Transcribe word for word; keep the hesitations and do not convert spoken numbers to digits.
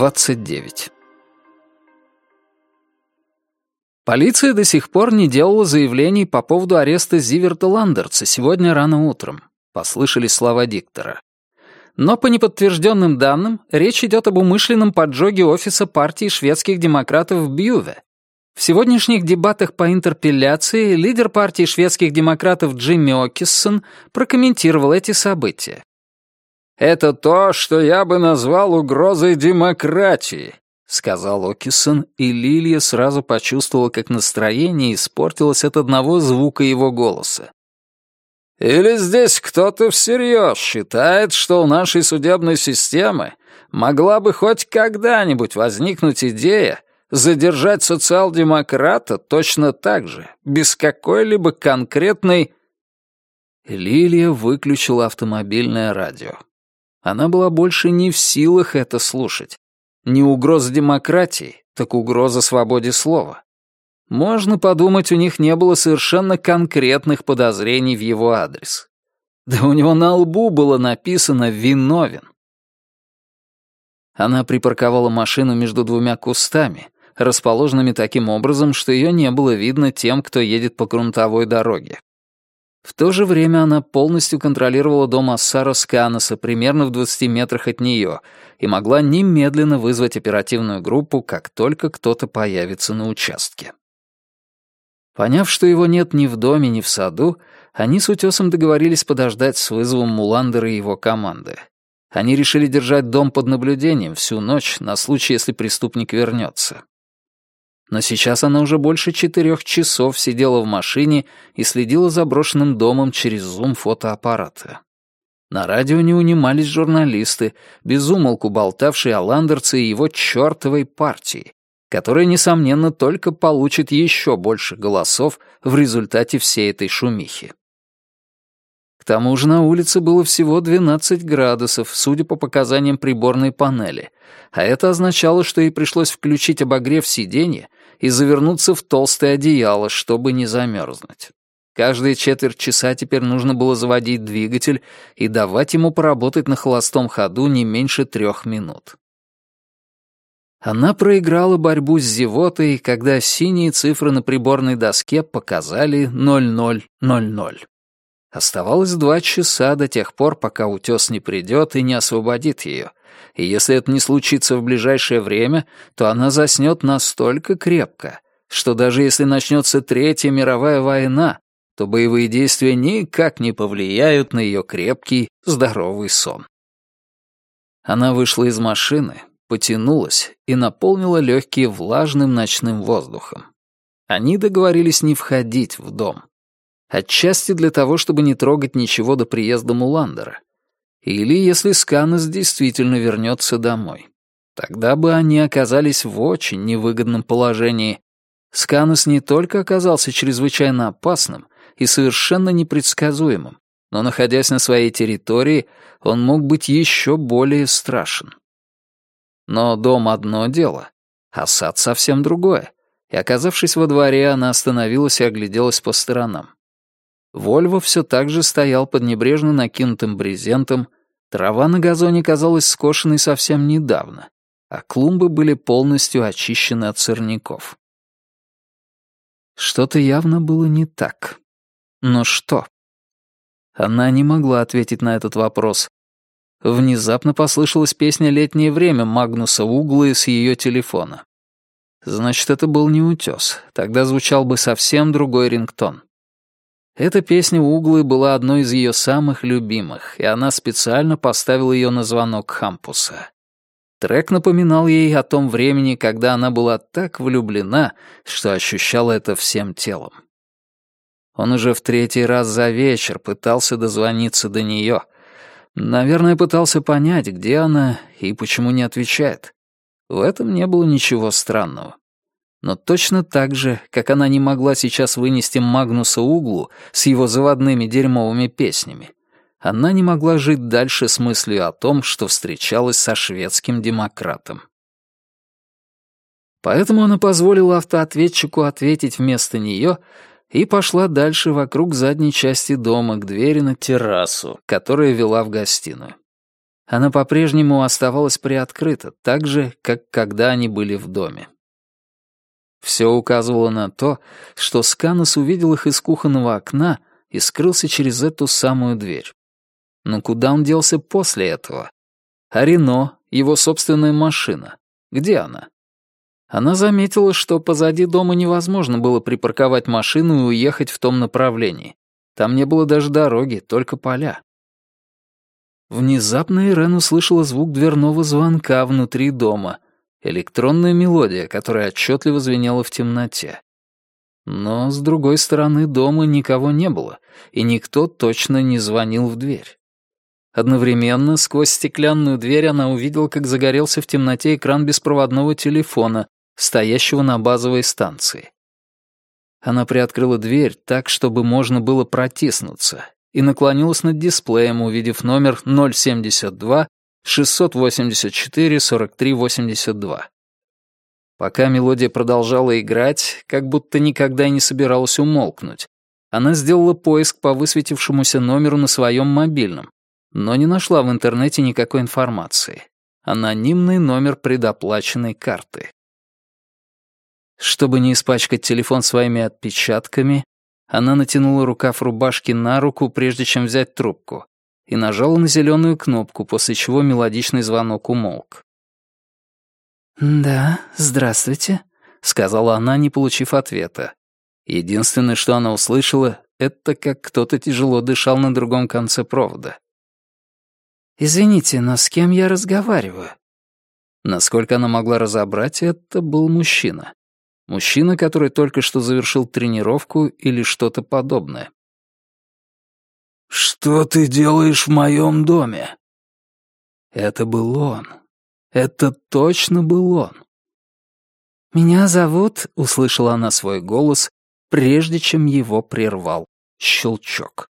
двадцать девять. Полиция до сих пор не делала заявлений по поводу ареста Зиверта Ландерца сегодня рано утром. Послышались слова диктора. Но по неподтвержденным данным, речь идет об умышленном поджоге офиса партии шведских демократов в Бьюве. В сегодняшних дебатах по интерпелляции лидер партии шведских демократов Джимми Окиссон прокомментировал эти события. «Это то, что я бы назвал угрозой демократии», — сказал Окиссон, и Лилия сразу почувствовала, как настроение испортилось от одного звука его голоса. «Или здесь кто-то всерьез считает, что у нашей судебной системы могла бы хоть когда-нибудь возникнуть идея задержать социал-демократа точно так же, без какой-либо конкретной...» Лилия выключила автомобильное радио. Она была больше не в силах это слушать. Не угроза демократии, так угроза свободе слова. Можно подумать, у них не было совершенно конкретных подозрений в его адрес. Да у него на лбу было написано «виновен». Она припарковала машину между двумя кустами, расположенными таким образом, что ее не было видно тем, кто едет по грунтовой дороге. В то же время она полностью контролировала дом Ассаро Сканоса примерно в двадцати метрах от нее и могла немедленно вызвать оперативную группу, как только кто-то появится на участке. Поняв, что его нет ни в доме, ни в саду, они с Утесом договорились подождать с вызовом Муландера и его команды. Они решили держать дом под наблюдением всю ночь на случай, если преступник вернется. Но сейчас она уже больше четырех часов сидела в машине и следила за брошенным домом через зум фотоаппарата. На радио не унимались журналисты, без умолку болтавшие о Ландерце и его чертовой партии, которая, несомненно, только получит еще больше голосов в результате всей этой шумихи. К тому же на улице было всего двенадцать градусов, судя по показаниям приборной панели, а это означало, что ей пришлось включить обогрев сиденья и завернуться в толстое одеяло, чтобы не замерзнуть. Каждые четверть часа теперь нужно было заводить двигатель и давать ему поработать на холостом ходу не меньше трех минут. Она проиграла борьбу с зевотой, когда синие цифры на приборной доске показали ноль ноль ноль ноль. Оставалось два часа до тех пор, пока утес не придет и не освободит ее. И если это не случится в ближайшее время, то она заснет настолько крепко, что даже если начнется Третья мировая война, то боевые действия никак не повлияют на ее крепкий, здоровый сон. Она вышла из машины, потянулась и наполнила легкие влажным ночным воздухом. Они договорились не входить в дом. Отчасти для того, чтобы не трогать ничего до приезда Муландера. Или если Сканос действительно вернется домой. Тогда бы они оказались в очень невыгодном положении. Сканос не только оказался чрезвычайно опасным и совершенно непредсказуемым, но, находясь на своей территории, он мог быть еще более страшен. Но дом — одно дело, а сад — совсем другое, и, оказавшись во дворе, она остановилась и огляделась по сторонам. Вольво все так же стоял под небрежно накинутым брезентом, трава на газоне казалась скошенной совсем недавно, а клумбы были полностью очищены от сорняков. Что-то явно было не так. Но что? Она не могла ответить на этот вопрос. Внезапно послышалась песня «Летнее время» Магнуса Углы с ее телефона. Значит, это был не утес, тогда звучал бы совсем другой рингтон. Эта песня Углы была одной из ее самых любимых, и она специально поставила ее на звонок Хампуса. Трек напоминал ей о том времени, когда она была так влюблена, что ощущала это всем телом. Он уже в третий раз за вечер пытался дозвониться до нее. Наверное, пытался понять, где она и почему не отвечает. В этом не было ничего странного. Но точно так же, как она не могла сейчас вынести Магнуса Углу с его заводными дерьмовыми песнями, она не могла жить дальше с мыслью о том, что встречалась со шведским демократом. Поэтому она позволила автоответчику ответить вместо нее и пошла дальше вокруг задней части дома к двери на террасу, которая вела в гостиную. Она по-прежнему оставалась приоткрыта, так же, как когда они были в доме. Все указывало на то, что Сканос увидел их из кухонного окна и скрылся через эту самую дверь. Но куда он делся после этого? А Рено, его собственная машина, где она? Она заметила, что позади дома невозможно было припарковать машину и уехать в том направлении. Там не было даже дороги, только поля. Внезапно Ирен услышала звук дверного звонка внутри дома. Электронная мелодия, которая отчетливо звенела в темноте. Но, с другой стороны, дома никого не было, и никто точно не звонил в дверь. Одновременно, сквозь стеклянную дверь она увидела, как загорелся в темноте экран беспроводного телефона, стоящего на базовой станции. Она приоткрыла дверь так, чтобы можно было протиснуться, и наклонилась над дисплеем, увидев номер ноль семьдесят два шестьсот восемьдесят четыре сорок три восемьдесят два. Пока мелодия продолжала играть, как будто никогда и не собиралась умолкнуть, она сделала поиск по высветившемуся номеру на своем мобильном, но не нашла в интернете никакой информации. Анонимный номер предоплаченной карты. Чтобы не испачкать телефон своими отпечатками, она натянула рукав рубашки на руку, прежде чем взять трубку, и нажала на зеленую кнопку, после чего мелодичный звонок умолк. «Да, здравствуйте», — сказала она, не получив ответа. Единственное, что она услышала, это как кто-то тяжело дышал на другом конце провода. «Извините, но с кем я разговариваю?» Насколько она могла разобрать, это был мужчина. Мужчина, который только что завершил тренировку или что-то подобное. «Что ты делаешь в моем доме?» Это был он. Это точно был он. «Меня зовут», — услышала она свой голос, прежде чем его прервал щелчок.